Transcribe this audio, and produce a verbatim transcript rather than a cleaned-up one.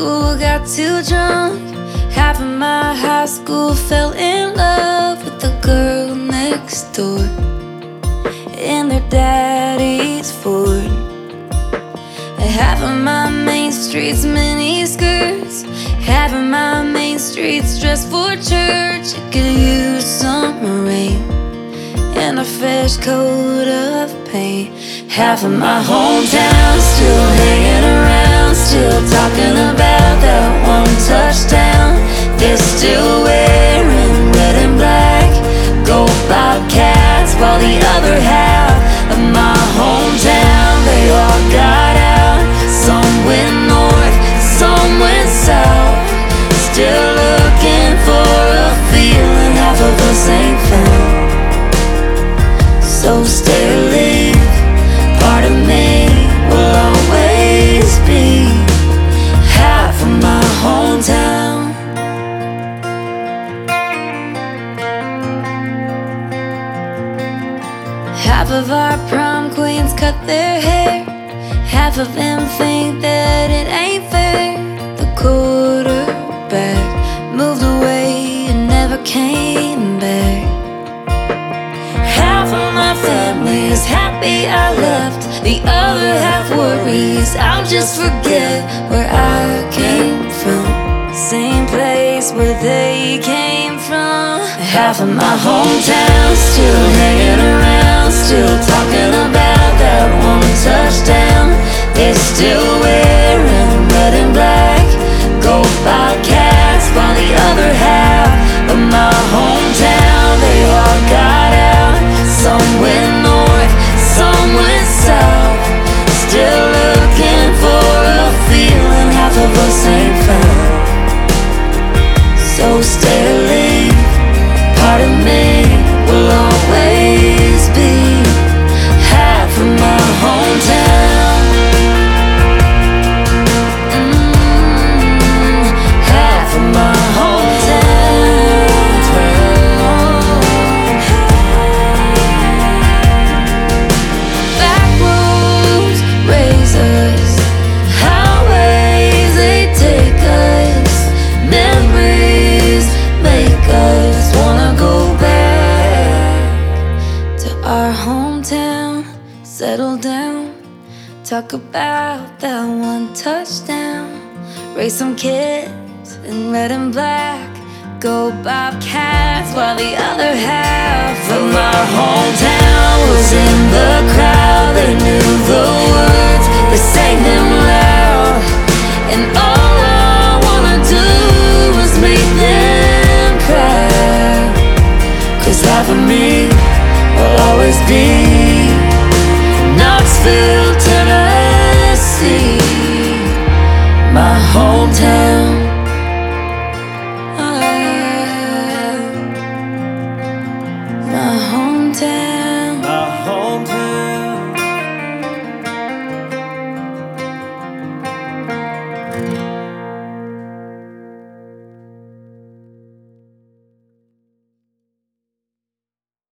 school got too drunk. Half of my high school fell in love with the girl next door in their daddy's Ford. Half of my main street's mini skirts, half of my main street's dressed for church. It could use some rain and a fresh coat of paint. Half of my hometown still hanging around, still talking about that one touchdown. They're still wearing red and black, go Bobcats, while the other half of my hometown, they all got out. Some went north, some went south, still looking for a feeling half of us ain't found. So stay or leave, part of me will always be half of my hometown. Half of our prom queens cut their hair, half of them think that it ain't fair. The quarterback moved away and never came back. Half of my family is happy I left, the other half worries I'll just forget where I came from, same place where they came from. Half of my hometown still hanging around, still talking about that one touchdown. They're still wearing red and black, go Bobcats, while the other half of my hometown, they all got out. Some went north, some went south, still looking for a feeling half of us ain't found. So stay or leave, part of me will always be half of my hometown. Mm, half of my hometown. Back roads raise us, highways they take us, memories make us wanna go back to our hometown, settle down, talk about that one touchdown, raise some kids in red and black, go Bobcats, while the other half of my hometown was in the crowd. They knew the words